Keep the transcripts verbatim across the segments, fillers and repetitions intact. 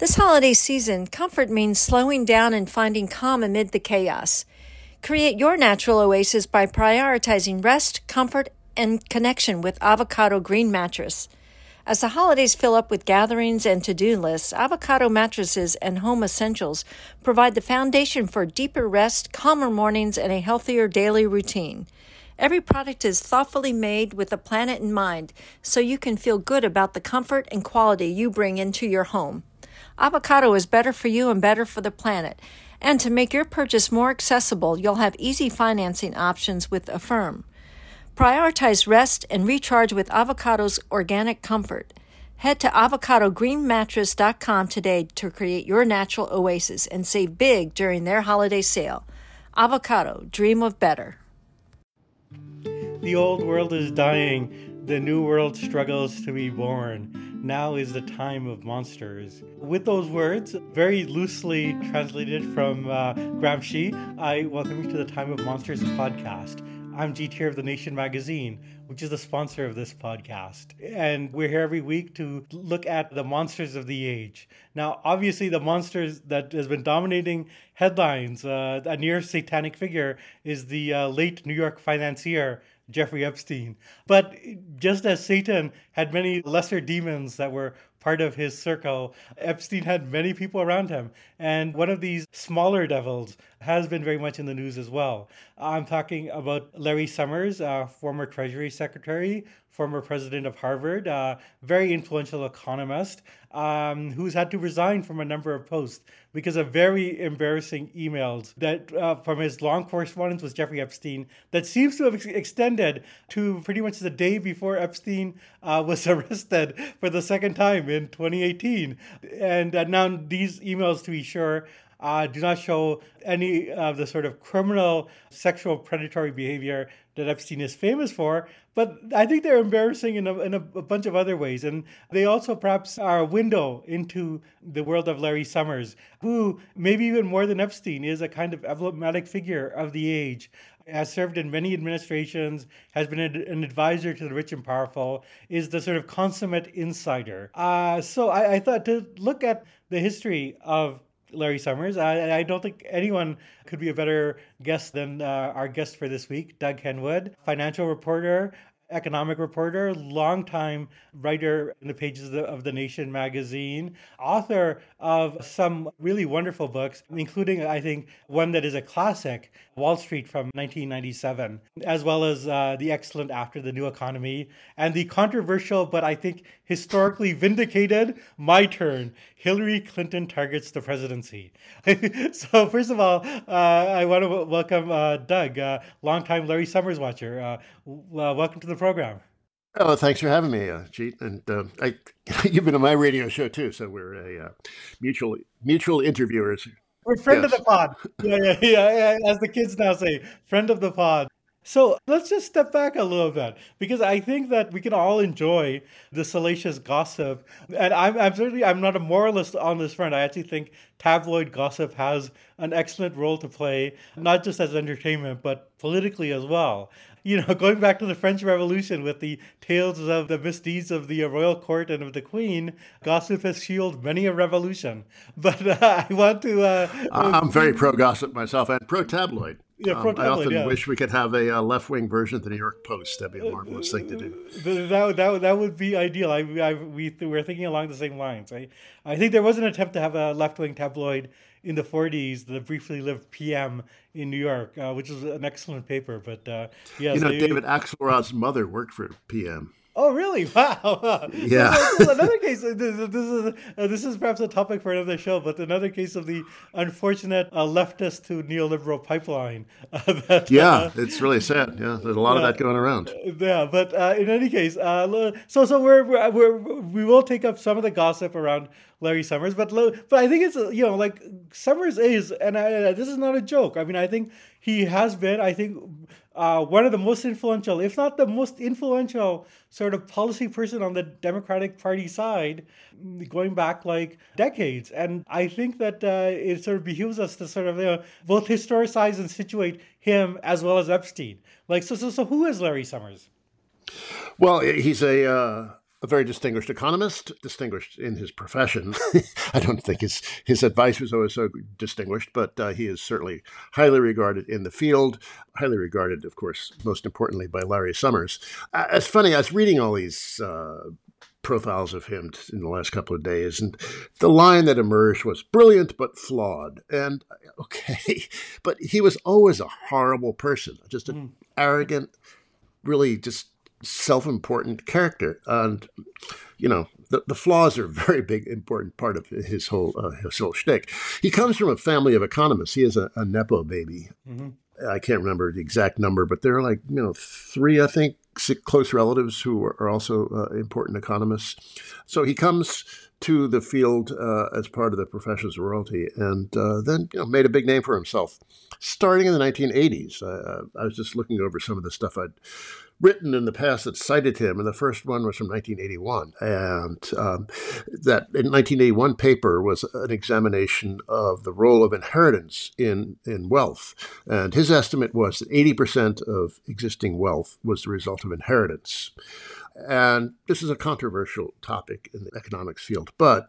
This holiday season, comfort means slowing down and finding calm amid the chaos. Create your natural oasis by prioritizing rest, comfort, and connection with Avocado Green Mattress. As the holidays fill up with gatherings and to-do lists, Avocado mattresses and home essentials provide the foundation for deeper rest, calmer mornings, and a healthier daily routine. Every product is thoughtfully made with the planet in mind, so you can feel good about the comfort and quality you bring into your home. Avocado is better for you and better for the planet. And to make your purchase more accessible, you'll have easy financing options with Affirm. Prioritize rest and recharge with Avocado's organic comfort. Head to avocado green mattress dot com today to create your natural oasis and save big during their holiday sale. Avocado, dream of better. The old world is dying. The new world struggles to be born. Now is the time of monsters. With those words, very loosely translated from uh, Gramsci, I welcome you to the Time of Monsters podcast. I'm G Tier of The Nation magazine, which is the sponsor of this podcast. And we're here every week to look at the monsters of the age. Now, obviously, the monsters that has been dominating headlines, uh, a near satanic figure, is the uh, late New York financier, Jeffrey Epstein. But just as Satan had many lesser demons that were part of his circle, Epstein had many people around him. And one of these smaller devils has been very much in the news as well. I'm talking about Larry Summers, uh, former Treasury Secretary, former president of Harvard, uh, very influential economist, um, who's had to resign from a number of posts because of very embarrassing emails that uh, from his long correspondence with Jeffrey Epstein that seems to have ex- extended to pretty much the day before Epstein uh, was arrested for the second time in twenty eighteen. And uh, now these emails, to be sure, Uh, do not show any of the sort of criminal sexual predatory behavior that Epstein is famous for, but I think they're embarrassing in a, in a, a bunch of other ways. And they also perhaps are a window into the world of Larry Summers, who maybe even more than Epstein is a kind of emblematic figure of the age, has served in many administrations, has been an advisor to the rich and powerful, is the sort of consummate insider. Uh, so I, I thought to look at the history of Larry Summers. I, I don't think anyone could be a better guest than uh, our guest for this week, Doug Henwood, financial reporter, economic reporter, longtime writer in the pages of the, of the Nation magazine, author of some really wonderful books, including, I think, one that is a classic, Wall Street from nineteen ninety-seven, as well as uh, the excellent After the New Economy, and the controversial, but I think historically vindicated, My Turn, Hillary Clinton Targets the Presidency. So first of all, uh, I want to w- welcome uh, Doug, uh, longtime Larry Summers watcher. Uh, w- uh, welcome to the program. Oh, thanks for having me, uh, Jeet. And uh, I, you've been on my radio show too, so we're a uh, mutual mutual interviewers. We're friend Yes. of the pod. Yeah, yeah, yeah, yeah. As the kids now say, friend of the pod. So let's just step back a little bit, because I think that we can all enjoy the salacious gossip. And I'm, I'm certainly, I'm not a moralist on this front. I actually think tabloid gossip has an excellent role to play, not just as entertainment, but politically as well. You know, going back to the French Revolution with the tales of the misdeeds of the royal court and of the queen, gossip has fueled many a revolution. But uh, I want to... Uh, I'm very pro-gossip myself and pro-tabloid. Yeah, Um, I pro-tabloid, often yeah. wish we could have a uh, left-wing version of the New York Post. That'd be a marvelous thing to do. Th- That, that, that would be ideal. I, I, we, we're thinking along the same lines. I, I think there was an attempt to have a left-wing tabloid in the forties, the briefly lived P M in New York, uh, which was an excellent paper. But uh, yes, You know, they- David Axelrod's mother worked for P M. Oh, really? Wow. Yeah. So, so another case, uh, this, this is uh, this is perhaps a topic for another show, but another case of the unfortunate uh, leftist to neoliberal pipeline. Uh, that, Yeah, uh, it's really sad. Yeah, there's a lot Yeah. of that going around. Yeah, but uh, in any case, uh, lo- so so we're, we're we're we will take up some of the gossip around Larry Summers, but lo- but I think it's uh, you know like Summers is, and I, this is not a joke. I mean, I think he has been, I think, uh, one of the most influential, if not the most influential, sort of policy person on the Democratic Party side, going back like decades. And I think that uh, it sort of behooves us to sort of you know, both historicize and situate him as well as Epstein. Like, so so so who is Larry Summers? Well, he's a uh, a very distinguished economist, distinguished in his profession. I don't think his, his advice was always so distinguished, but uh, he is certainly highly regarded in the field, highly regarded, of course, most importantly by Larry Summers. Uh, it's funny, I was reading all these uh, profiles of him in the last couple of days, and the line that emerged was brilliant but flawed. And okay, but he was always a horrible person, just an mm. arrogant, really just self-important character. And, you know, the, the flaws are a very big, important part of his whole uh, his whole shtick. He comes from a family of economists. He is a, a Nepo baby. Mm-hmm. I can't remember the exact number, but there are like, you know, three, I think, six close relatives who are also uh, important economists. So he comes to the field uh, as part of the profession's royalty, and uh, then you know, made a big name for himself. Starting in the nineteen eighties, uh, I was just looking over some of the stuff I'd written in the past that cited him, and the first one was from nineteen eighty-one. And um, that in nineteen eighty-one paper was an examination of the role of inheritance in, in wealth. And his estimate was that eighty percent of existing wealth was the result of inheritance. And this is a controversial topic in the economics field, but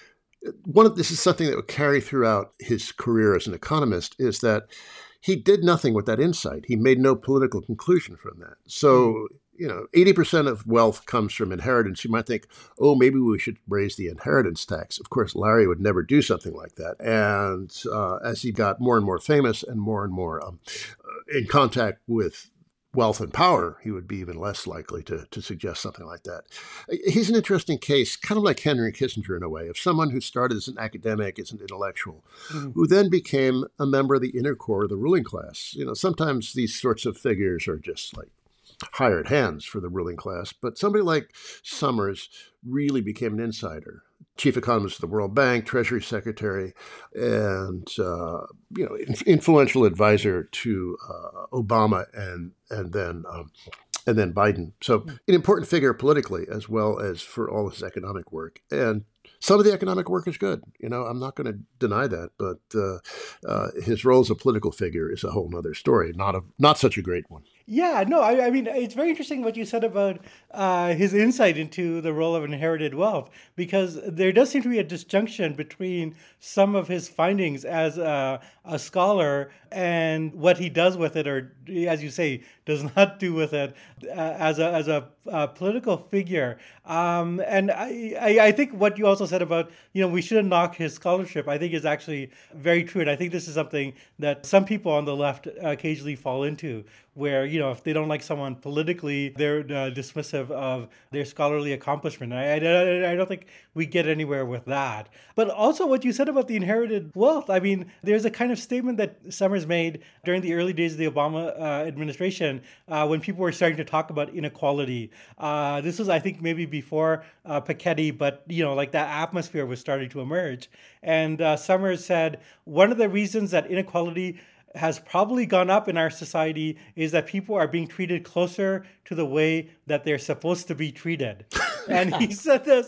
one of this is something that would carry throughout his career as an economist, is that he did nothing with that insight. He made no political conclusion from that. So, you know, eighty percent of wealth comes from inheritance. You might think, oh, maybe we should raise the inheritance tax. Of course, Larry would never do something like that. And uh, as he got more and more famous and more and more um, in contact with wealth and power, he would be even less likely to, to suggest something like that. He's an interesting case, kind of like Henry Kissinger in a way, of someone who started as an academic, as an intellectual, mm-hmm. who then became a member of the inner core of the ruling class. You know, sometimes these sorts of figures are just like hired hands for the ruling class, but somebody like Summers really became an insider. Chief economist of the World Bank, Treasury Secretary, and uh, you know, influential advisor to uh, Obama and and then um, and then Biden. So an important figure politically as well as for all his economic work. And some of the economic work is good. You know, I'm not going to deny that, but uh, uh, his role as a political figure is a whole other story. Not a not such a great one. Yeah, no, I, I mean, it's very interesting what you said about uh, his insight into the role of inherited wealth, because there does seem to be a disjunction between some of his findings as a, a scholar and what he does with it, or as you say, does not do with it uh, as a as a, a political figure. Um, and I, I, I think what you also said about, you know, we shouldn't knock his scholarship, I think is actually very true. And I think this is something that some people on the left occasionally fall into, where, you know, if they don't like someone politically, they're uh, dismissive of their scholarly accomplishment. I, I, I don't think we get anywhere with that. But also what you said about the inherited wealth, I mean, there's a kind of statement that Summers made during the early days of the Obama uh, administration uh, when people were starting to talk about inequality. Uh, this was, I think, maybe before uh, Piketty, but, you know, like that atmosphere was starting to emerge. And uh, Summers said, one of the reasons that inequality has probably gone up in our society is that people are being treated closer to the way that they're supposed to be treated. And he said this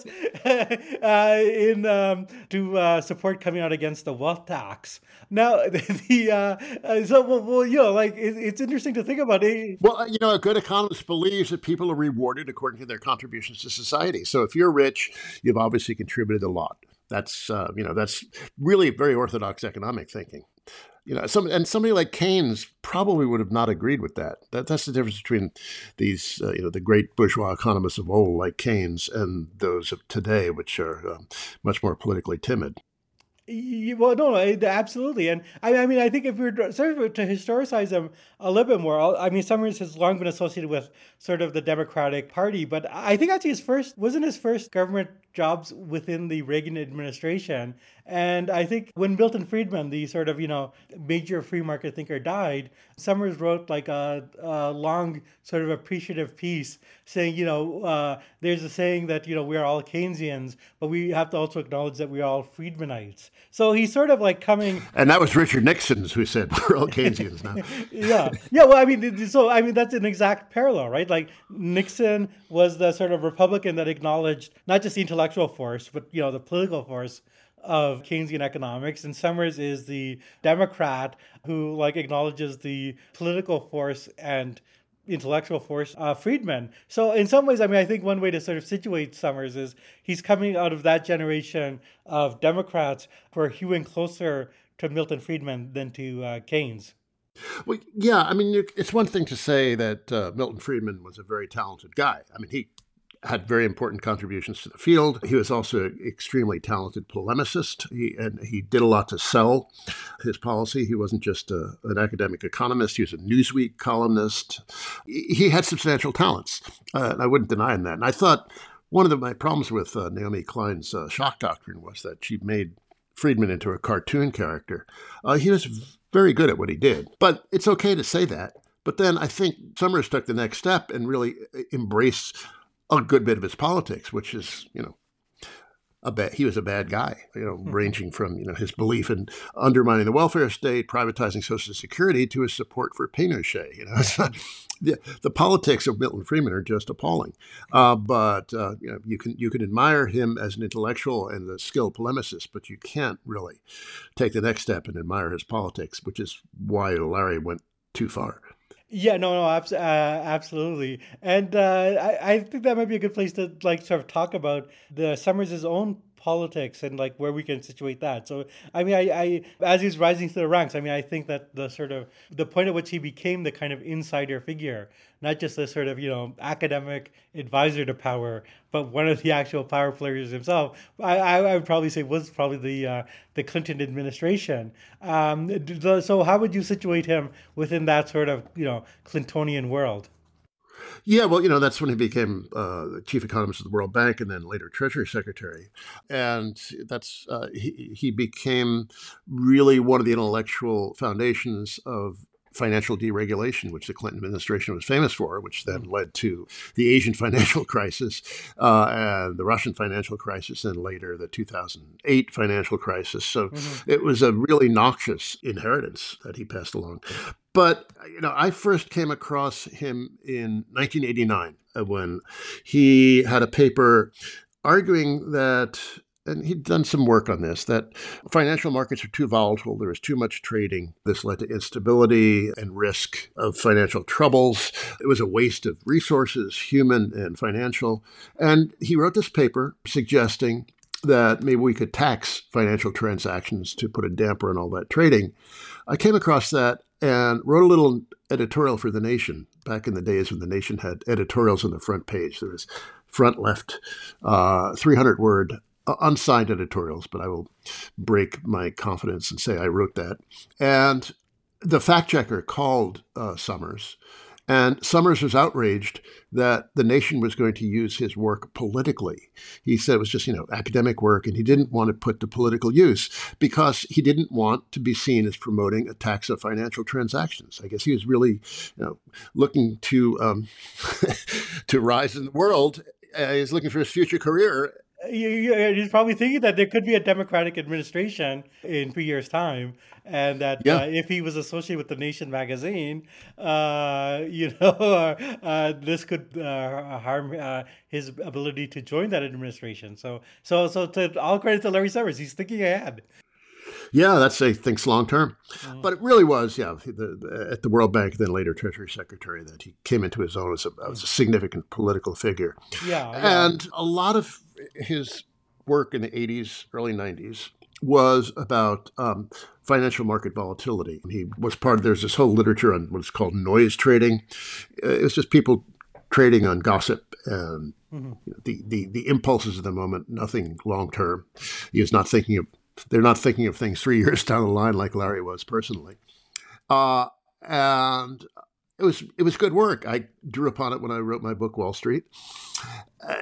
uh, in um, to uh, support coming out against the wealth tax. Now, the uh, uh, so well, well, you know, like it, it's interesting to think about it. Well, you know, a good economist believes that people are rewarded according to their contributions to society. So if you're rich, you've obviously contributed a lot. That's uh, you know, that's really very orthodox economic thinking. You know, some and somebody like Keynes probably would have not agreed with that. That that's the difference between these, uh, you know, the great bourgeois economists of old like Keynes and those of today, which are um, much more politically timid. Well, no, absolutely. And I, I mean, I think if we were sort of to historicize him a little bit more, I mean, Summers has long been associated with sort of the Democratic Party, but I think actually his first, wasn't his first government jobs within the Reagan administration. And I think when Milton Friedman, the sort of, you know, major free market thinker, died, Summers wrote like a, a long sort of appreciative piece saying, you know, uh, there's a saying that, you know, we are all Keynesians, but we have to also acknowledge that we are all Friedmanites. So he's sort of like coming... And that was Richard Nixon's who said, we're all Keynesians now. yeah. Yeah, well, I mean, so, I mean, that's an exact parallel, right? Like Nixon was the sort of Republican that acknowledged not just the intellectual force, but, you know, the political force of Keynesian economics, and Summers is the Democrat who like acknowledges the political force and intellectual force, uh, Friedman. So in some ways, I mean, I think one way to sort of situate Summers is he's coming out of that generation of Democrats who are hewing closer to Milton Friedman than to uh, Keynes. Well, yeah, I mean, it's one thing to say that uh, Milton Friedman was a very talented guy. I mean, he had very important contributions to the field. He was also an extremely talented polemicist, he, and he did a lot to sell his policy. He wasn't just a, an academic economist. He was a Newsweek columnist. He had substantial talents, uh, and I wouldn't deny him that. And I thought one of the, my problems with uh, Naomi Klein's uh, shock doctrine was that she made Friedman into a cartoon character. Uh, he was very good at what he did, but it's okay to say that. But then I think Summers took the next step and really embraced a good bit of his politics, which is, you know, a bad, he was a bad guy, you know, mm-hmm. ranging from, you know, his belief in undermining the welfare state, privatizing Social Security, to his support for Pinochet. You know, so the, the politics of Milton Friedman are just appalling. Uh, but uh, you know, you can you can admire him as an intellectual and a skilled polemicist, but you can't really take the next step and admire his politics, which is why Larry went too far. Yeah, no, no, abs- uh, absolutely. And uh, I, I think that might be a good place to like sort of talk about the Summers' own politics and like where we can situate that. So, I mean, I, I as he's rising through the ranks, I mean, I think that the sort of the point at which he became the kind of insider figure, not just the sort of, you know, academic advisor to power, but one of the actual power players himself, I, I would probably say was probably the uh, the Clinton administration. Um, so how would you situate him within that sort of, you know, Clintonian world? Yeah, well, you know, that's when he became uh, the chief economist of the World Bank and then later Treasury Secretary. And that's uh, he, he became really one of the intellectual foundations of financial deregulation, which the Clinton administration was famous for, which then led to the Asian financial crisis uh, and the Russian financial crisis, and later the two thousand eight financial crisis. So mm-hmm. it was a really noxious inheritance that he passed along. But, you know, I first came across him in nineteen eighty-nine when he had a paper arguing that, and he'd done some work on this, that financial markets are too volatile. There was too much trading. This led to instability and risk of financial troubles. It was a waste of resources, human and financial. And he wrote this paper suggesting that maybe we could tax financial transactions to put a damper on all that trading. I came across that and wrote a little editorial for The Nation back in the days when The Nation had editorials on the front page. There was front left, uh, three hundred word uh, unsigned editorials, but I will break my confidence and say I wrote that. And the fact checker called uh, Summers, and Summers was outraged that The Nation was going to use his work politically. He said it was just, you know, academic work, and he didn't want to put to political use because he didn't want to be seen as promoting a tax of financial transactions. I guess he was really, you know, looking to um, to rise in the world. Uh, he's looking for his future career. He's probably thinking that there could be a Democratic administration in three years' time, and that yeah. uh, if he was associated with The Nation magazine, uh, you know, uh, this could uh, harm uh, his ability to join that administration. So, so, so, to all credit to Larry Summers, he's thinking ahead. Yeah, that's a thinks long term. Mm. But it really was, yeah, the, the, at the World Bank, then later Treasury Secretary, that he came into his own as a, as a significant political figure. Yeah, yeah. And a lot of his work in the eighties, early nineties was about um, financial market volatility. He was part of, there's this whole literature on what's called noise trading. It was just people trading on gossip and mm-hmm. you know, the, the, the impulses of the moment, nothing long term. He was not thinking of They're not thinking of things three years down the line like Larry was personally. Uh, and it was it was good work. I drew upon it when I wrote my book, Wall Street. Uh,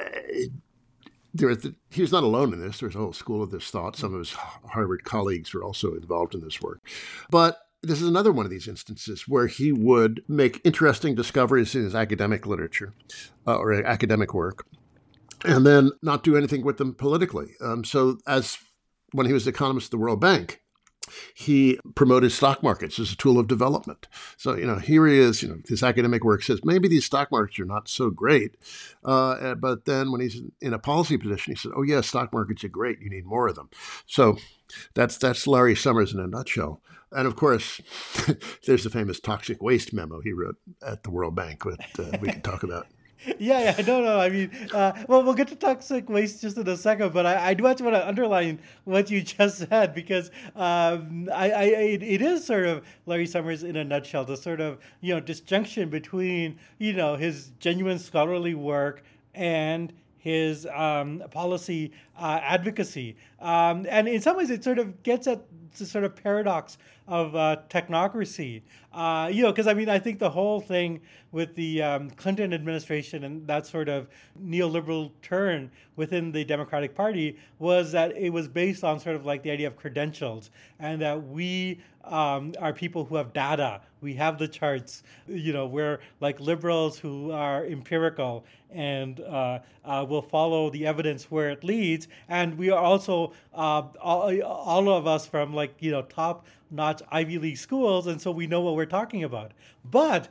there was the, he was not alone in this. There was a whole school of this thought. Some of his Harvard colleagues were also involved in this work. But this is another one of these instances where he would make interesting discoveries in his academic literature uh, or academic work and then not do anything with them politically. Um, so as when he was the economist of the World Bank, He promoted stock markets as a tool of development. So, you know, here he is, you know, his academic work says maybe these stock markets are not so great. Uh, but then when he's in a policy position, he said, oh, yeah, stock markets are great. You need more of them. So that's that's Larry Summers in a nutshell. And of course, there's the famous toxic waste memo he wrote at the World Bank that uh, we can talk about. Yeah, yeah, no, no. I mean, uh, well, we'll get to toxic waste just in a second, but I, I do actually want to underline what you just said because um, I, I, it, it is sort of Larry Summers in a nutshell, the sort of, you know, disjunction between, you know, his genuine scholarly work and his um, policy uh, advocacy. Um, and in some ways, it sort of gets at the sort of paradox of uh, technocracy. Uh, you know, because I mean, I think the whole thing with the um, Clinton administration and that sort of neoliberal turn within the Democratic Party was that it was based on sort of like the idea of credentials and that we um, are people who have data. We have the charts. You know, we're like liberals who are empirical and uh, uh, will follow the evidence where it leads. And we are also uh, all, all of us from like, you know, top-notch Ivy League schools. And so we know what we're talking about. But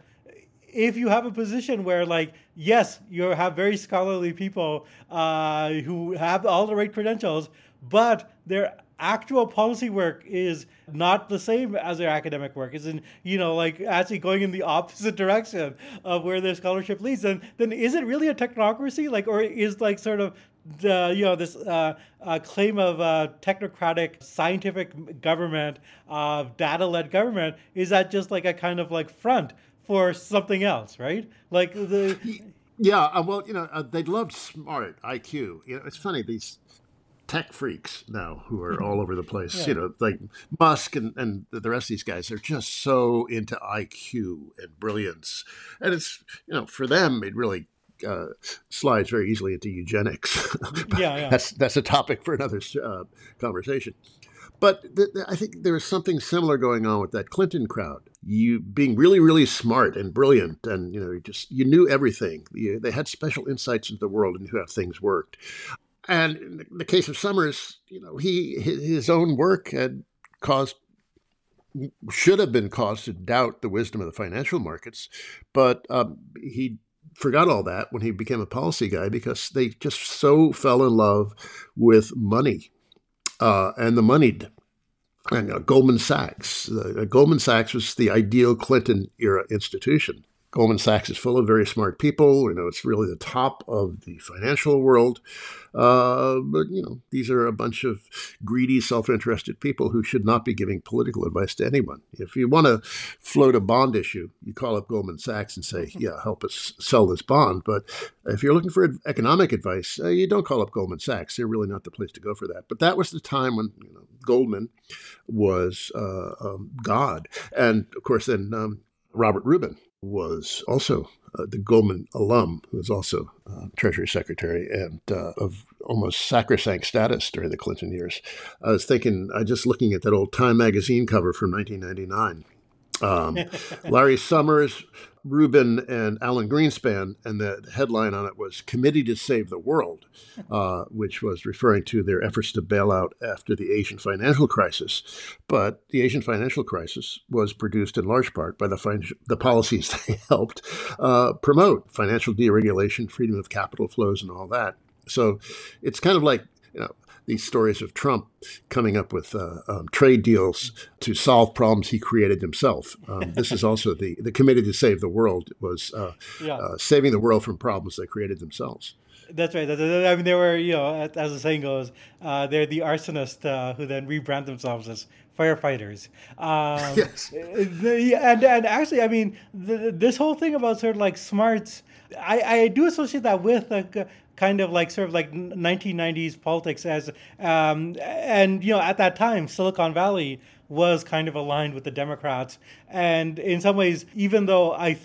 if you have a position where, like, yes, you have very scholarly people uh, who have all the right credentials, but their actual policy work is not the same as their academic work, is in, you know, like actually going in the opposite direction of where their scholarship leads, then then is it really a technocracy? Like, or is like sort of the, you know, this uh, uh, claim of uh, technocratic scientific government, uh, data-led government, is that just like a kind of like front for something else, right? Like the yeah, uh, well, you know, uh, they loved smart I Q. You know, it's funny, these tech freaks now who are all over the place, yeah. you know, like Musk and, and the rest of these guys, they're just so into I Q and brilliance. And it's, you know, for them, it really uh, slides very easily into eugenics. yeah, yeah. That's, that's a topic for another uh, conversation. But th- th- I think there was something similar going on with that Clinton crowd. You being really, really smart and brilliant, and you know, you just you knew everything. You, they had special insights into the world and knew how things worked. And in the case of Summers, you know, he his own work had caused should have been caused to doubt the wisdom of the financial markets, but um, he forgot all that when he became a policy guy because they just so fell in love with money. Uh, and the moneyed, and uh, Goldman Sachs. Uh, Goldman Sachs was the ideal Clinton era institution. Goldman Sachs is full of very smart people. You know, it's really the top of the financial world. Uh, but, you know, these are a bunch of greedy, self-interested people who should not be giving political advice to anyone. If you want to float a bond issue, you call up Goldman Sachs and say, yeah, help us sell this bond. But if you're looking for economic advice, uh, you don't call up Goldman Sachs. They're really not the place to go for that. But that was the time when, you know, Goldman was uh, um, God. And, of course, then um, Robert Rubin was also uh, the Goldman alum, who was also uh, Treasury Secretary and uh, of almost sacrosanct status during the Clinton years. I was thinking, I just looking at that old Time magazine cover from nineteen ninety-nine. Um, Larry Summers, Rubin, and Alan Greenspan, and the headline on it was Committee to Save the World, uh, which was referring to their efforts to bail out after the Asian financial crisis. But the Asian financial crisis was produced in large part by the, fin- the policies they helped uh, promote, financial deregulation, freedom of capital flows, and all that. So it's kind of like, you know, these stories of Trump coming up with uh, um, trade deals to solve problems he created himself. Um, this is also the, the Committee to Save the World was uh, yeah. uh, saving the world from problems they created themselves. That's right. I mean, they were, you know, as the saying goes, uh, they're the arsonists uh, who then rebrand themselves as firefighters. Um, yes. The, and, and actually, I mean, the, this whole thing about sort of like smarts, I, I do associate that with like, kind of like sort of like nineteen nineties politics as, um, and, you know, at that time, Silicon Valley was kind of aligned with the Democrats. And in some ways, even though I think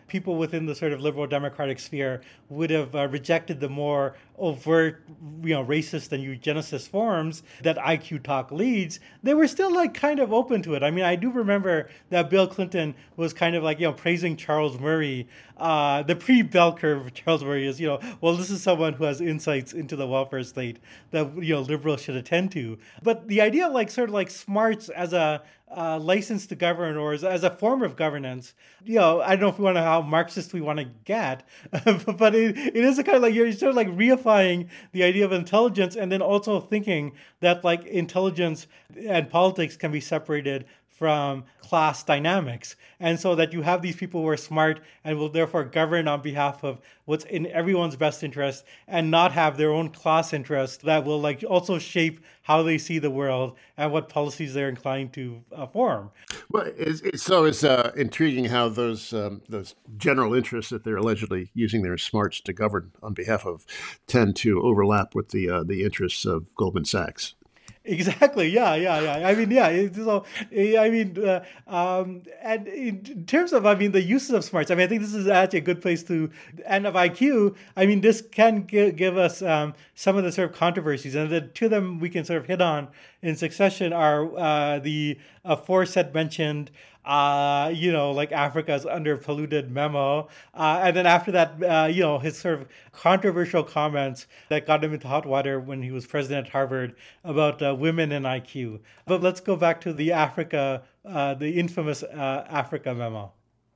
people within the sort of liberal democratic sphere would have uh, rejected the more overt, you know, racist and eugenicist forms that I Q talk leads, they were still like kind of open to it. I mean, I do remember that Bill Clinton was kind of like, you know, praising Charles Murray. Uh, the pre-bell curve Charles Murray is, you know, well, this is someone who has insights into the welfare state that, you know, liberals should attend to. But the idea of like sort of like smarts as a uh, license to govern or as, as a form of governance, you know, I don't know if we want to how Marxist we want to get, but it, it is a kind of like you're sort of like reifying the idea of intelligence and then also thinking that like intelligence and politics can be separated from class dynamics. And so that you have these people who are smart and will therefore govern on behalf of what's in everyone's best interest and not have their own class interest that will like also shape how they see the world and what policies they're inclined to uh, form. Well, it's, it's, so it's uh, intriguing how those um, those general interests that they're allegedly using their smarts to govern on behalf of tend to overlap with the uh, the interests of Goldman Sachs. Exactly. Yeah. Yeah. Yeah. I mean, yeah. So, I mean, uh, um, and in terms of, I mean, the uses of smarts, I mean, I think this is actually a good place to, and of I Q, I mean, this can give, give us um, some of the sort of controversies. And the two of them we can sort of hit on in succession are uh, the aforesaid mentioned Uh, you know, like Africa's under-polluted memo. Uh, and then after that, uh, you know, his sort of controversial comments that got him into hot water when he was president at Harvard about uh, women and I Q. But let's go back to the Africa, uh, the infamous uh, Africa memo.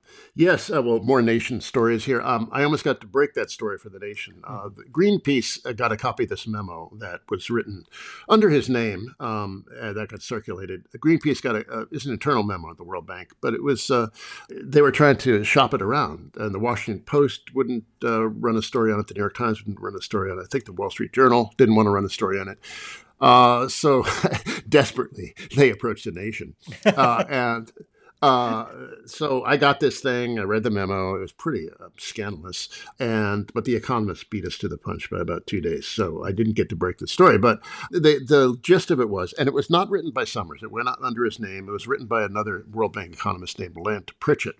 Yes, uh, well, more Nation stories here. Um, I almost got to break that story for the Nation. Uh, the Greenpeace uh, got a copy of this memo that was written under his name um, uh, that got circulated. Greenpeace got a, uh, is an internal memo at the World Bank, but it was uh, they were trying to shop it around. And the Washington Post wouldn't uh, run a story on it. The New York Times wouldn't run a story on it. I think the Wall Street Journal didn't want to run a story on it. Uh, so desperately, they approached the Nation. Uh, and Uh, so I got this thing. I read the memo. It was pretty uh, scandalous, and but the Economist beat us to the punch by about two days. So I didn't get to break the story. But the the gist of it was, and it was not written by Summers. It went out under his name. It was written by another World Bank economist named Lant Pritchett,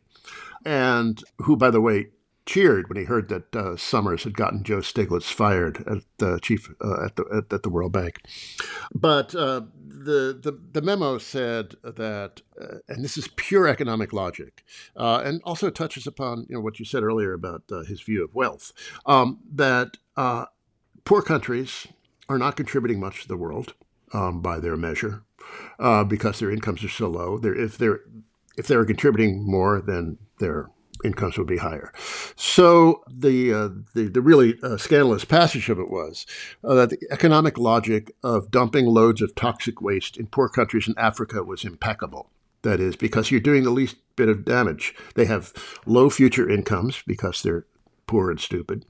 and who, by the way, cheered when he heard that uh, Summers had gotten Joe Stiglitz fired at the chief uh, at the at, at the World Bank. But uh, the, the the memo said that, uh, and this is pure economic logic, uh, and also touches upon you know what you said earlier about uh, his view of wealth, um, that uh, poor countries are not contributing much to the world um, by their measure uh, because their incomes are so low. They're, if they're if they're contributing more, then they're incomes would be higher. So the uh, the, the really uh, scandalous passage of it was uh, that the economic logic of dumping loads of toxic waste in poor countries in Africa was impeccable. That is, because you're doing the least bit of damage. They have low future incomes because they're poor and stupid.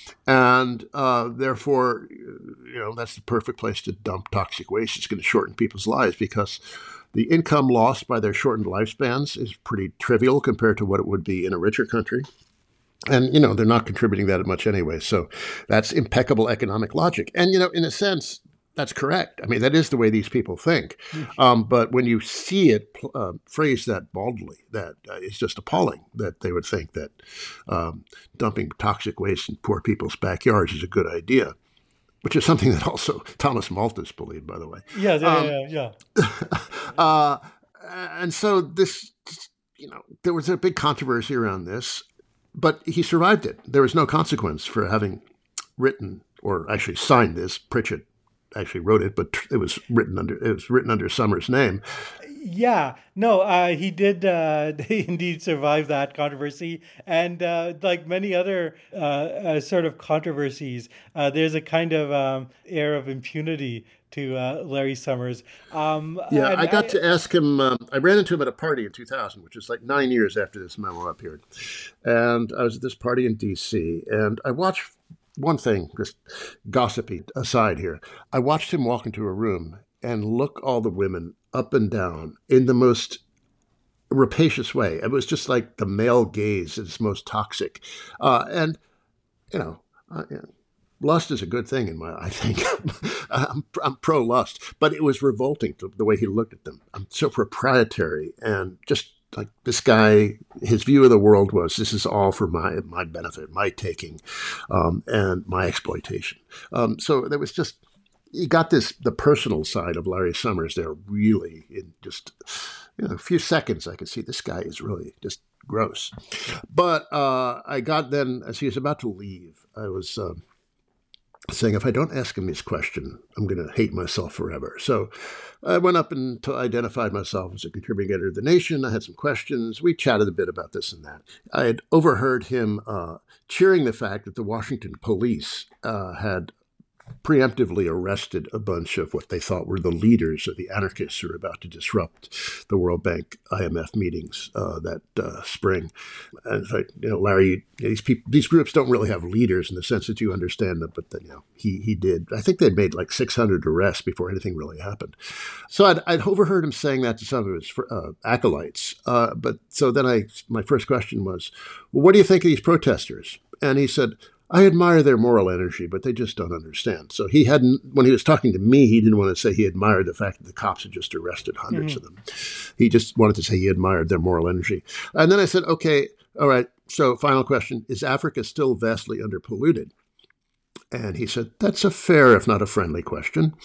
And uh, therefore, you know, that's the perfect place to dump toxic waste. It's going to shorten people's lives because the income lost by their shortened lifespans is pretty trivial compared to what it would be in a richer country. And, you know, they're not contributing that much anyway. So that's impeccable economic logic. And, you know, in a sense, that's correct. I mean, that is the way these people think. Um, but when you see it uh, phrased that baldly, that uh, it's just appalling that they would think that um, dumping toxic waste in poor people's backyards is a good idea, which is something that also Thomas Malthus believed, by the way. Yeah, yeah, um, yeah. yeah. uh, and so this, you know, there was a big controversy around this, but he survived it. There was no consequence for having written or actually signed this. Pritchett actually wrote it, but it was written under it was written under Summers' name. Yeah, no, uh, he did uh, indeed survive that controversy. And uh, like many other uh, uh, sort of controversies, uh, there's a kind of um, air of impunity to uh, Larry Summers. Um, yeah, I got I, to ask him. Um, I ran into him at a party in two thousand, which is like nine years after this memo appeared. And I was at this party in D C, and I watched one thing, just gossipy aside here. I watched him walk into a room and look all the women up and down in the most rapacious way. It was just like the male gaze is most toxic. Uh, and, you know, uh, yeah, lust is a good thing in my, I think. I'm, I'm pro-lust, but it was revolting to the way he looked at them. I'm so proprietary and just like this guy, his view of the world was this is all for my my benefit, my taking, um, and my exploitation. Um, so there was just, you got this, the personal side of Larry Summers there really in just, you know, a few seconds. I could see this guy is really just gross. But uh, I got then, as he was about to leave, I was uh, saying, if I don't ask him this question, I'm going to hate myself forever. So I went up and t- identified myself as a contributing editor of The Nation. I had some questions. We chatted a bit about this and that. I had overheard him uh, cheering the fact that the Washington police uh, had preemptively arrested a bunch of what they thought were the leaders of the anarchists who were about to disrupt the World Bank I M F meetings uh, that uh, spring. And it's like, you know, Larry, these people, these groups don't really have leaders in the sense that you understand them, but then, you know, he he did. I think they'd made like six hundred arrests before anything really happened. So I'd, I'd overheard him saying that to some of his uh, acolytes. Uh, but so then I, my first question was, well, what do you think of these protesters? And he said, I admire their moral energy, but they just don't understand. So he hadn't, when he was talking to me, he didn't want to say he admired the fact that the cops had just arrested hundreds mm-hmm. of them. He just wanted to say he admired their moral energy. And then I said, okay, all right. So final question, is Africa still vastly underpolluted? And he said, that's a fair, if not a friendly question.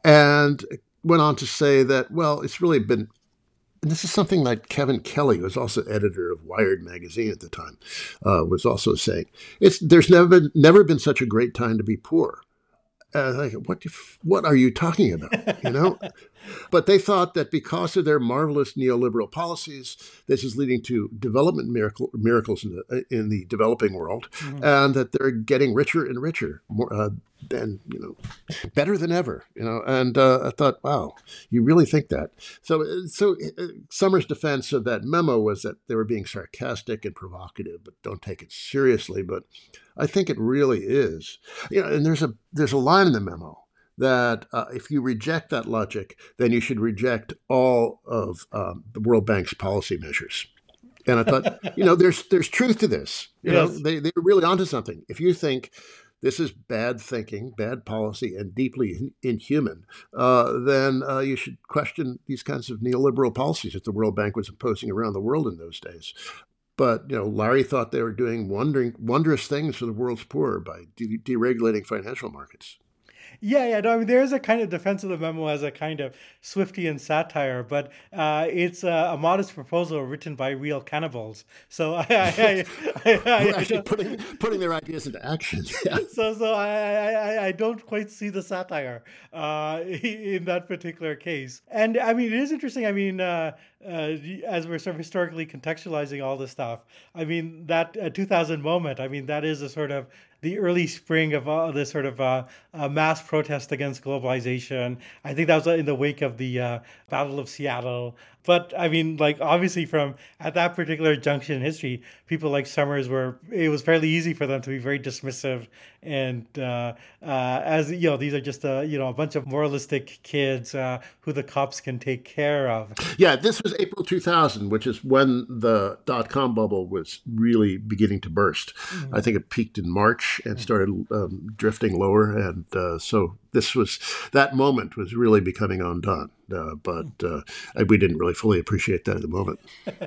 And went on to say that, well, it's really been, and this is something like Kevin Kelly, who was also editor of Wired magazine at the time, uh, was also saying, "It's there's never been never been such a great time to be poor." Uh, like, what do you, what are you talking about? You know, but they thought that because of their marvelous neoliberal policies, this is leading to development miracle, miracles in the in the developing world, mm-hmm. and that they're getting richer and richer, more uh, than you know, better than ever. You know, and uh, I thought, wow, you really think that? So, so uh, Summers' defense of that memo was that they were being sarcastic and provocative, but don't take it seriously. But I think it really is. You know, and there's a there's a line in the memo that uh, if you reject that logic, then you should reject all of um, the World Bank's policy measures. And I thought, you know, there's there's truth to this. You yes. know, they they're really onto something. If you think this is bad thinking, bad policy, and deeply in, inhuman, uh, then uh, you should question these kinds of neoliberal policies that the World Bank was imposing around the world in those days. But, you know, Larry thought they were doing wondering, wondrous things for the world's poor by de- deregulating financial markets. Yeah, yeah. No, I mean, there is a kind of defense of the memo as a kind of Swiftian satire, but uh, it's a, a modest proposal written by real cannibals. So I, I, I, I, I, I actually putting putting their ideas into action. Yeah. So, so I, I, I don't quite see the satire uh, in that particular case. And I mean, it is interesting. I mean, uh, uh, as we're sort of historically contextualizing all this stuff, I mean, that uh, two thousand moment. I mean, that is a sort of the early spring of uh, this sort of uh, uh, mass protest against globalization. I think that was in the wake of the uh, Battle of Seattle. But I mean, like, obviously from at that particular junction in history, people like Summers were, it was fairly easy for them to be very dismissive. And uh, uh, as, you know, these are just, a, you know, a bunch of moralistic kids uh, who the cops can take care of. Yeah, this was April two thousand, which is when the dot-com bubble was really beginning to burst. Mm-hmm. I think it peaked in March and started um, drifting lower. And uh, so this was, that moment was really becoming undone. Uh, but uh, we didn't really fully appreciate that at the moment.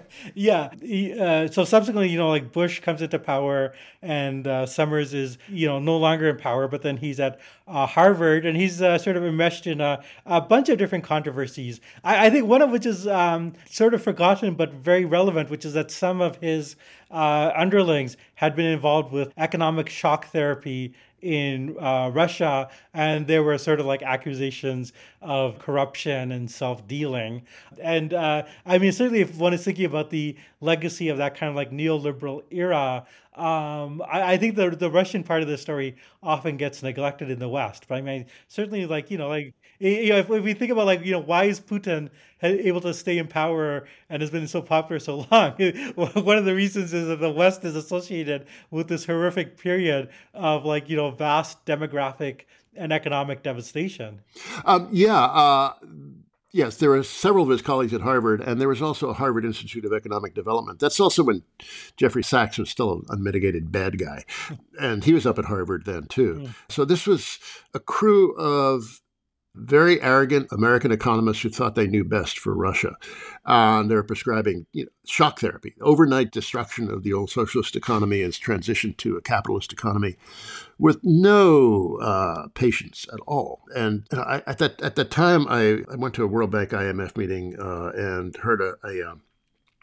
yeah. Uh, so subsequently, you know, like Bush comes into power and uh, Summers is, you know, no longer in power, but then he's at uh, Harvard and he's uh, sort of enmeshed in a, a bunch of different controversies. I, I think one of which is um, sort of forgotten, but very relevant, which is that some of his uh, underlings had been involved with economic shock therapy in uh, Russia, and there were sort of like accusations of corruption and self-dealing. And uh, I mean, certainly if one is thinking about the legacy of that kind of like neoliberal era, um, I, I think the the Russian part of the story often gets neglected in the West. But I mean, certainly like, you know, like, you know, if, if we think about like, you know, why is Putin able to stay in power and has been so popular so long? One of the reasons is that the West is associated with this horrific period of like, you know, vast demographic and economic devastation. Um, yeah. Uh, yes, there were several of his colleagues at Harvard, and there was also a Harvard Institute of Economic Development. That's also when Jeffrey Sachs was still an unmitigated bad guy. And he was up at Harvard then, too. Mm. So this was a crew of very arrogant American economists who thought they knew best for Russia. Uh, and they're prescribing you know, shock therapy, overnight destruction of the old socialist economy as transition to a capitalist economy with no uh, patience at all. And you know, I, at that at that time, I, I went to a World Bank I M F meeting uh, and heard a, a, um,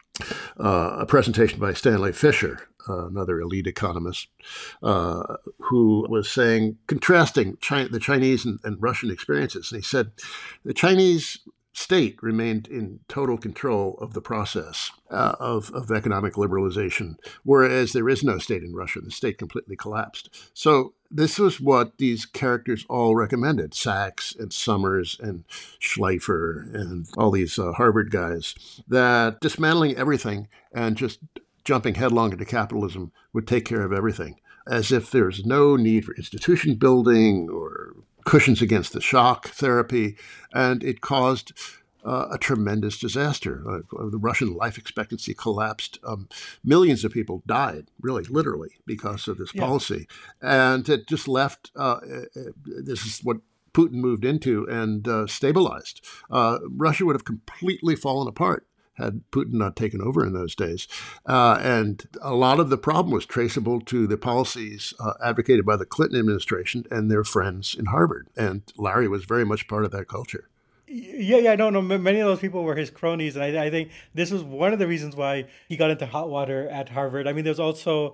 uh, a presentation by Stanley Fischer, uh, another elite economist, uh, who was saying, contrasting China, the Chinese and, and Russian experiences. And he said, the Chinese state remained in total control of the process uh, of, of economic liberalization, whereas there is no state in Russia. The state completely collapsed. So this was what these characters all recommended, Sachs and Summers and Schleifer and all these uh, Harvard guys, that dismantling everything and just jumping headlong into capitalism would take care of everything, as if there's no need for institution building or cushions against the shock therapy, and it caused uh, a tremendous disaster. Uh, the Russian life expectancy collapsed. Um, millions of people died, really, literally, because of this yeah. policy. And it just left, uh, this is what Putin moved into and uh, stabilized. Uh, Russia would have completely fallen apart had Putin not taken over in those days. Uh, and a lot of the problem was traceable to the policies uh, advocated by the Clinton administration and their friends in Harvard. And Larry was very much part of that culture. Yeah, yeah, no, no. Many of those people were his cronies, and I, I think this was one of the reasons why he got into hot water at Harvard. I mean, there's also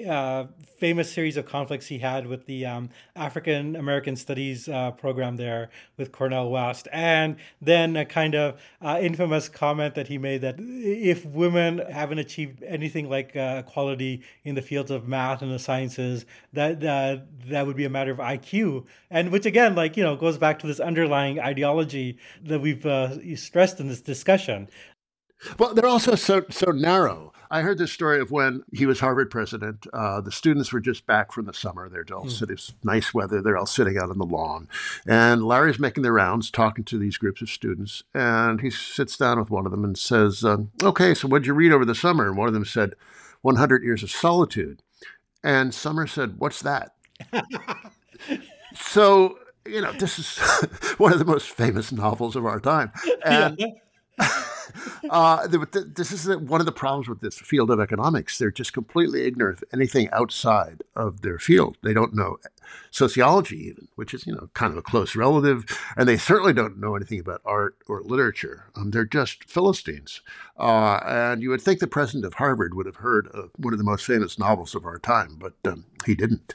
a famous series of conflicts he had with the um, African American Studies uh, program there with Cornel West, and then a kind of uh, infamous comment that he made that if women haven't achieved anything like uh, equality in the fields of math and the sciences, that uh, that would be a matter of I Q, and which again, like you know, goes back to this underlying ideology that we've uh, stressed in this discussion. Well, they're also so so narrow. I heard this story of when he was Harvard president. Uh, the students were just back from the summer. They're all mm. sitting, it's nice weather. They're all sitting out on the lawn. And Larry's making the rounds, talking to these groups of students. And he sits down with one of them and says, um, okay, so what'd you read over the summer? And one of them said, one hundred Years of Solitude. And Summer said, what's that? So... You know, this is one of the most famous novels of our time. And yeah. uh, this is one of the problems with this field of economics. They're just completely ignorant of anything outside of their field. They don't know sociology even, which is, you know, kind of a close relative. And they certainly don't know anything about art or literature. Um, they're just Philistines. Uh, and you would think the president of Harvard would have heard of one of the most famous novels of our time, but um, he didn't.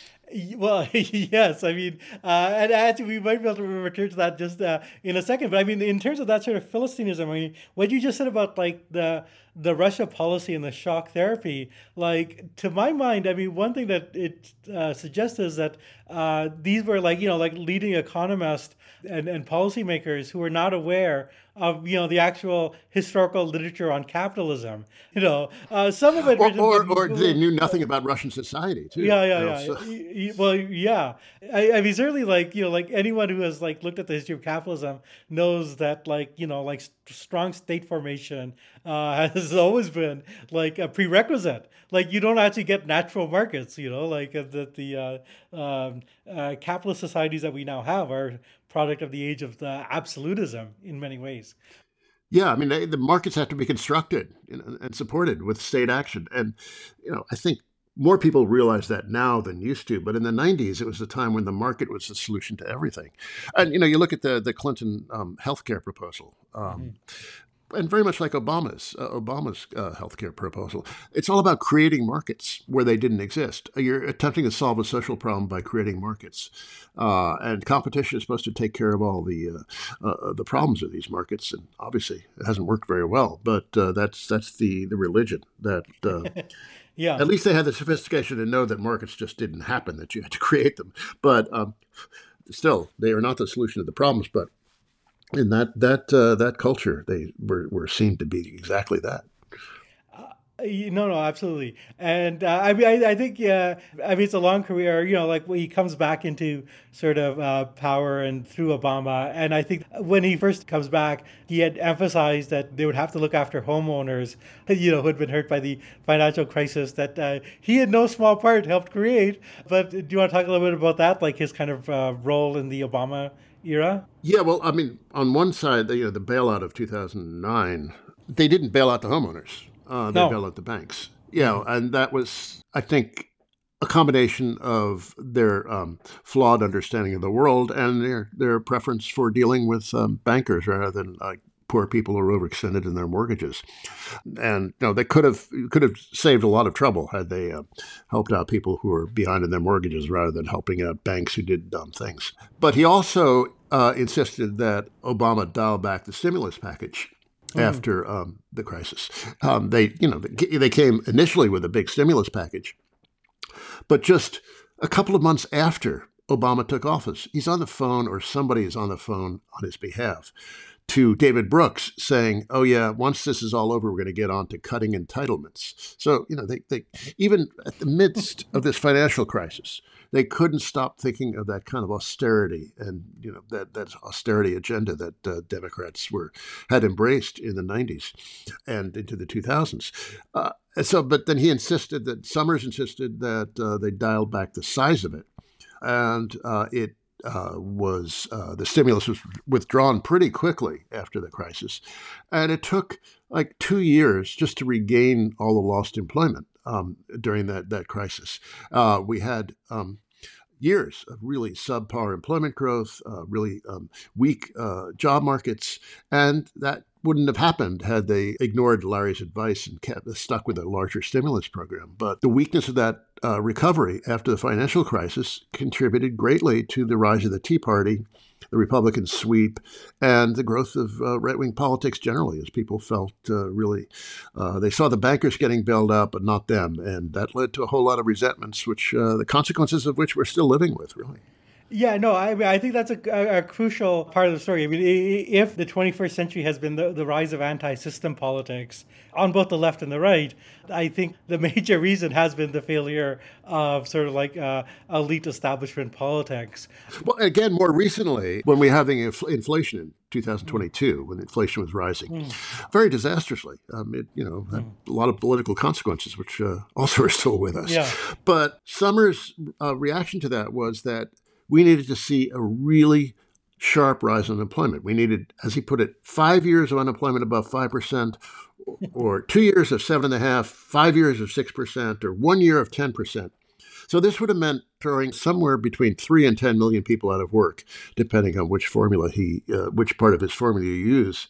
Well, yes. I mean, uh, and actually, we might be able to return to that just uh, in a second. But I mean, in terms of that sort of Philistinism, I mean, what you just said about like the the Russia policy and the shock therapy, like to my mind, I mean, one thing that it uh, suggests is that uh, these were like you know like leading economists and and policymakers who were not aware of you know the actual historical literature on capitalism. You know, uh, some of it, or or, or they knew nothing about Russian society too. Yeah, yeah, yeah. So. Well, yeah. I, I mean, certainly, like you know, like anyone who has like looked at the history of capitalism knows that, like you know, like st- strong state formation uh, has always been like a prerequisite. Like you don't actually get natural markets. You know, like uh, that the uh, um, uh, capitalist societies that we now have are product of the age of the absolutism in many ways. Yeah, I mean, they, the markets have to be constructed and, and supported with state action. And, you know, I think more people realize that now than used to. But in the nineties, it was the time when the market was the solution to everything. And, you know, you look at the, the Clinton um, healthcare proposal. Um, mm-hmm. And very much like Obama's uh, Obama's uh, healthcare proposal, it's all about creating markets where they didn't exist. You're attempting to solve a social problem by creating markets, uh, and competition is supposed to take care of all the uh, uh, the problems of these markets. And obviously, it hasn't worked very well. But uh, that's that's the the religion that. Uh, yeah. At least they had the sophistication to know that markets just didn't happen; that you had to create them. But um, still, they are not the solution to the problems. But in that that uh, that culture, they were, were seen to be exactly that. Uh, no, no, absolutely. And uh, I mean, I, I think, uh, I mean, it's a long career. You know, like when he comes back into sort of uh, power and through Obama, and I think when he first comes back, he had emphasized that they would have to look after homeowners, you know, who had been hurt by the financial crisis that uh, he had no small part helped create. But do you want to talk a little bit about that, like his kind of uh, role in the Obama era? Yeah, well, I mean, on one side, the, you know, the bailout of two thousand nine, they didn't bail out the homeowners. Uh, they No. bailed out the banks. Yeah, and that was, I think, a combination of their um, flawed understanding of the world and their their preference for dealing with um, bankers rather than like poor people who are overextended in their mortgages. And you know, they could have could have saved a lot of trouble had they uh, helped out people who were behind in their mortgages rather than helping out banks who did dumb things. But he also uh, insisted that Obama dial back the stimulus package after um, the crisis. Um, they, you know, they came initially with a big stimulus package, but just a couple of months after Obama took office, he's on the phone, or somebody is on the phone on his behalf, to David Brooks saying, oh, yeah, once this is all over, we're going to get on to cutting entitlements. So, you know, they, they even at the midst of this financial crisis, they couldn't stop thinking of that kind of austerity and, you know, that, that austerity agenda that uh, Democrats were had embraced in the nineties and into the two thousands. Uh, so, but then he insisted that Summers insisted that uh, they dialed back the size of it. And uh, it Uh, was uh, the stimulus was withdrawn pretty quickly after the crisis, and it took like two years just to regain all the lost employment um, during that that crisis. Uh, we had um, years of really subpar employment growth, uh, really um, weak uh, job markets, and that wouldn't have happened had they ignored Larry's advice and kept stuck with a larger stimulus program. But the weakness of that uh, recovery after the financial crisis contributed greatly to the rise of the Tea Party, the Republican sweep, and the growth of uh, right-wing politics generally, as people felt uh, really, uh, they saw the bankers getting bailed out, but not them. And that led to a whole lot of resentments, which uh, the consequences of which we're still living with, really. Yeah, no, I mean, I think that's a, a, a crucial part of the story. I mean, if the twenty-first century has been the, the rise of anti-system politics on both the left and the right, I think the major reason has been the failure of sort of like uh, elite establishment politics. Well, again, more recently, when we were having inf- inflation in two thousand twenty-two, when inflation was rising, mm. very disastrously. Um, it, you know, had mm. a lot of political consequences, which uh, also are still with us. Yeah. But Summers' uh, reaction to that was that we needed to see a really sharp rise in unemployment. We needed, as he put it, five years of unemployment above five percent, or two years of seven and a half, five years of six percent, or one year of ten percent. So this would have meant throwing somewhere between three and ten million people out of work, depending on which formula he, uh, which part of his formula you use.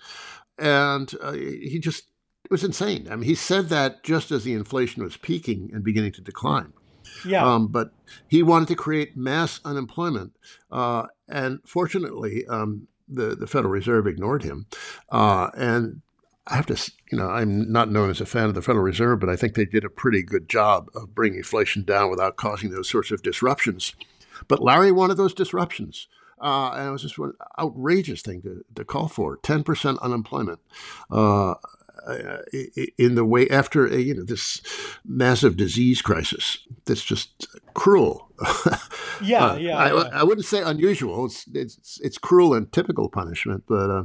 And uh, he just, it was insane. I mean, he said that just as the inflation was peaking and beginning to decline. Yeah. Um, but he wanted to create mass unemployment. Uh, and fortunately, um, the, the Federal Reserve ignored him. Uh, and I have to, you know, I'm not known as a fan of the Federal Reserve, but I think they did a pretty good job of bringing inflation down without causing those sorts of disruptions. But Larry wanted those disruptions. Uh, and it was just an outrageous thing to, to call for, ten percent unemployment. Uh, Uh, in the way after a, you know, this massive disease crisis that's just cruel. Yeah, uh, yeah, I, yeah. I wouldn't say unusual. It's it's it's cruel and typical punishment, but uh,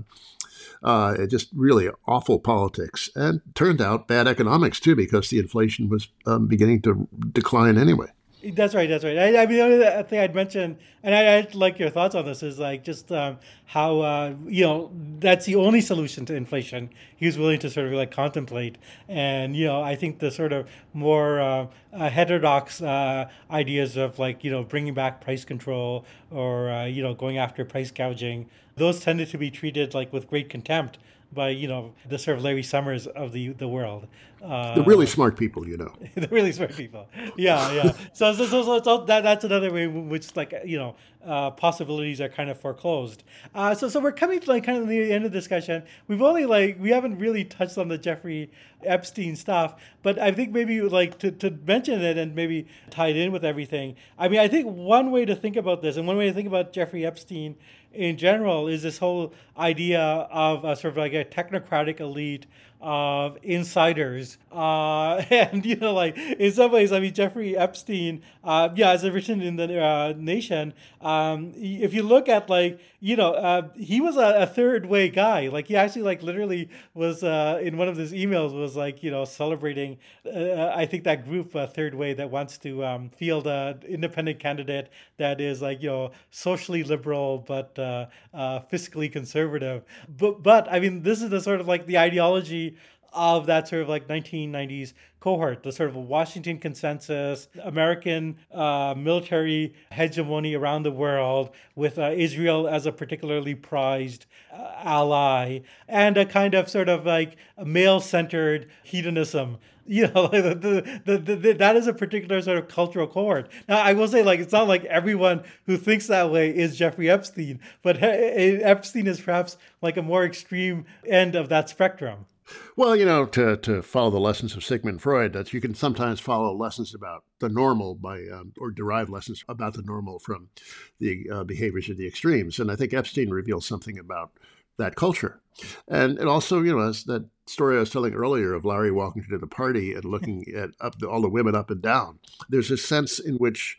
uh, it just really awful politics, and turned out bad economics too, because the inflation was um, beginning to decline anyway. That's right. That's right. I, I mean, the only thing I'd mention, and I, I'd like your thoughts on this, is like just um, how, uh, you know, that's the only solution to inflation he was willing to sort of like contemplate. And, you know, I think the sort of more uh, uh, heterodox uh, ideas of like, you know, bringing back price control or, uh, you know, going after price gouging, those tended to be treated like with great contempt by, you know, the sort of Larry Summers of the the world. Uh, the really smart people, you know. the really smart people. Yeah, yeah. So, so, so, so, so that, that's another way in which, like, you know, uh, possibilities are kind of foreclosed. Uh, so, so we're coming to like kind of the end of the discussion. We've only like we haven't really touched on the Jeffrey Epstein stuff, but I think maybe like to, to mention it and maybe tie it in with everything. I mean, I think one way to think about this, and one way to think about Jeffrey Epstein in general, is this whole idea of a sort of like a technocratic elite of insiders. Uh, and, you know, like in some ways, I mean, Jeffrey Epstein, uh, yeah, as written in the uh, Nation, um, if you look at like, you know, uh, he was a, a third way guy. Like he actually like literally was uh, in one of his emails was like, you know, celebrating, uh, I think that group uh, Third Way that wants to um, field an independent candidate that is like, you know, socially liberal, but uh, uh, uh, fiscally conservative. But, but I mean, this is the sort of like the ideology of that sort of like nineteen nineties cohort, the sort of Washington consensus, American uh, military hegemony around the world with uh, Israel as a particularly prized uh, ally, and a kind of sort of like male-centered hedonism. You know, the, the, the, the, the, that is a particular sort of cultural cohort. Now, I will say, like, it's not like everyone who thinks that way is Jeffrey Epstein, but Epstein is perhaps like a more extreme end of that spectrum. Well, you know, to, to follow the lessons of Sigmund Freud, that you can sometimes follow lessons about the normal by um, or derive lessons about the normal from the uh, behaviors of the extremes. And I think Epstein reveals something about that culture. And and also, you know, as that story I was telling earlier of Larry walking to the party and looking at up the, all the women up and down, there's a sense in which,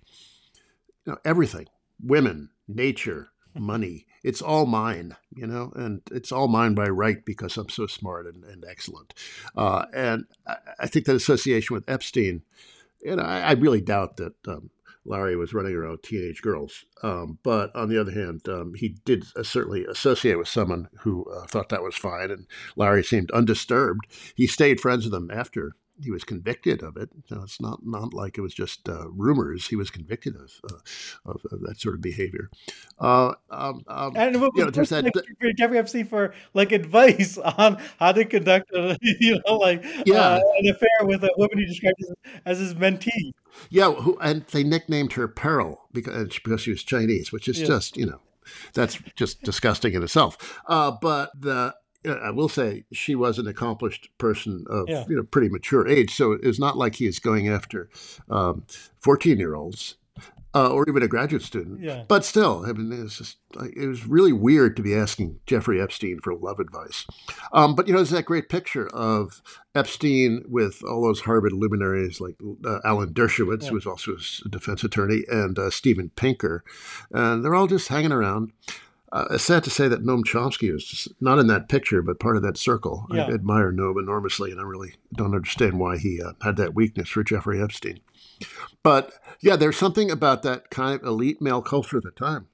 you know, everything, women, nature, money, it's all mine, you know, and it's all mine by right because I'm so smart and, and excellent. Uh, and I, I think that association with Epstein, and I, I really doubt that um, Larry was running around teenage girls. Um, but on the other hand, um, he did uh, certainly associate with someone who uh, thought that was fine. And Larry seemed undisturbed. He stayed friends with them after he was convicted of it. So it's not, not like it was just uh, rumors. He was convicted of, uh, of, of that sort of behavior. Uh, um, um, and you know, there's that like, Jeffrey Epstein for like advice on how to conduct, a, you know, like yeah. uh, an affair with a woman he described as, as his mentee. Yeah, who, and they nicknamed her Pearl because because she was Chinese, which is yeah. just, you know, that's just disgusting in itself. Uh, but the I will say she was an accomplished person of yeah. you know pretty mature age, so it's not like he is going after um, fourteen-year-olds uh, or even a graduate student. Yeah. But still, I mean, it was just like, it was really weird to be asking Jeffrey Epstein for love advice. Um, but you know, there's that great picture of Epstein with all those Harvard luminaries like uh, Alan Dershowitz, yeah. who was also a defense attorney, and uh, Steven Pinker, and they're all just hanging around. Uh, it's sad to say that Noam Chomsky was just not in that picture, but part of that circle. Yeah. I admire Noam enormously, and I really don't understand why he uh, had that weakness for Jeffrey Epstein. But yeah, there's something about that kind of elite male culture at the time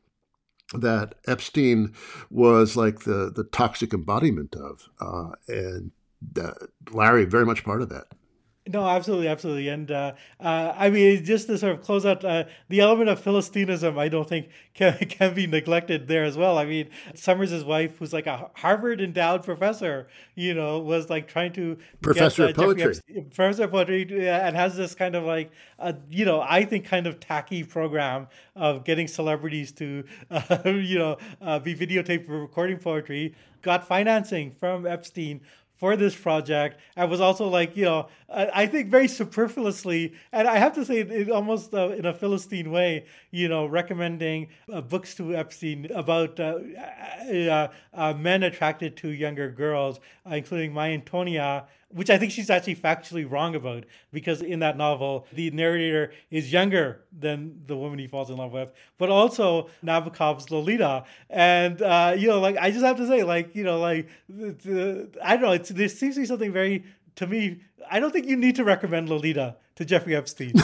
that Epstein was like the, the toxic embodiment of, uh, and uh, Larry very much part of that. No, absolutely, absolutely. And uh, uh, I mean, just to sort of close out, uh, the element of Philistinism, I don't think can, can be neglected there as well. I mean, Summers' wife, who's like a Harvard endowed professor, you know, was like trying to professor get, uh, of poetry, Epstein, professor of poetry, and has this kind of like, uh, you know, I think kind of tacky program of getting celebrities to, uh, you know, uh, be videotaped for recording poetry. Got financing from Epstein for this project, and was also like, you know, I think very superfluously, and I have to say it almost uh, in a Philistine way, you know, recommending uh, books to Epstein about uh, uh, uh, men attracted to younger girls, uh, including My Antonia, which I think she's actually factually wrong about, because in that novel, the narrator is younger than the woman he falls in love with, but also Nabokov's Lolita. And, uh, you know, like, I just have to say, like, you know, like, the, I don't know, it's, there seems to be something very, to me, I don't think you need to recommend Lolita to Jeffrey Epstein.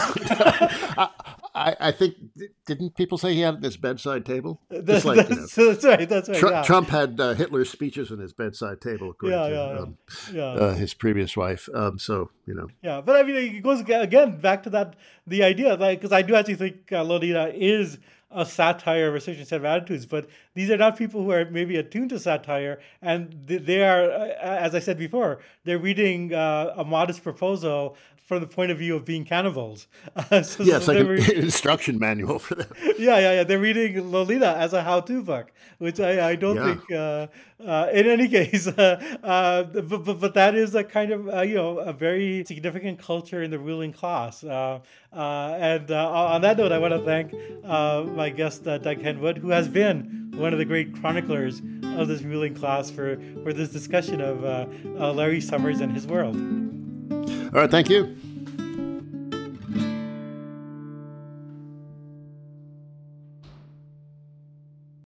I, I think, didn't people say he had it at his bedside table? That's, like, that's, you know, that's right, that's right. Trump, yeah. Trump had uh, Hitler's speeches on his bedside table, according yeah, to yeah, um, yeah. Uh, his previous wife. Um, so, you know. Yeah, but I mean, it goes again back to that, the idea, like, because I do actually think uh, Lolita is a satire of a certain set of attitudes, but these are not people who are maybe attuned to satire, and they are, as I said before, they're reading uh, a modest proposal from the point of view of being cannibals. Uh, so, yeah, it's so like an reading, instruction manual for them. Yeah, yeah, yeah. They're reading Lolita as a how-to book, which I, I don't yeah. think, uh, uh, in any case, uh, uh, but, but, but that is a kind of, uh, you know, a very significant culture in the ruling class. Uh, uh, and uh, on that note, I want to thank uh, my guest, uh, Doug Henwood, who has been one of the great chroniclers of this ruling class for, for this discussion of uh, uh, Larry Summers and his world. All right, thank you.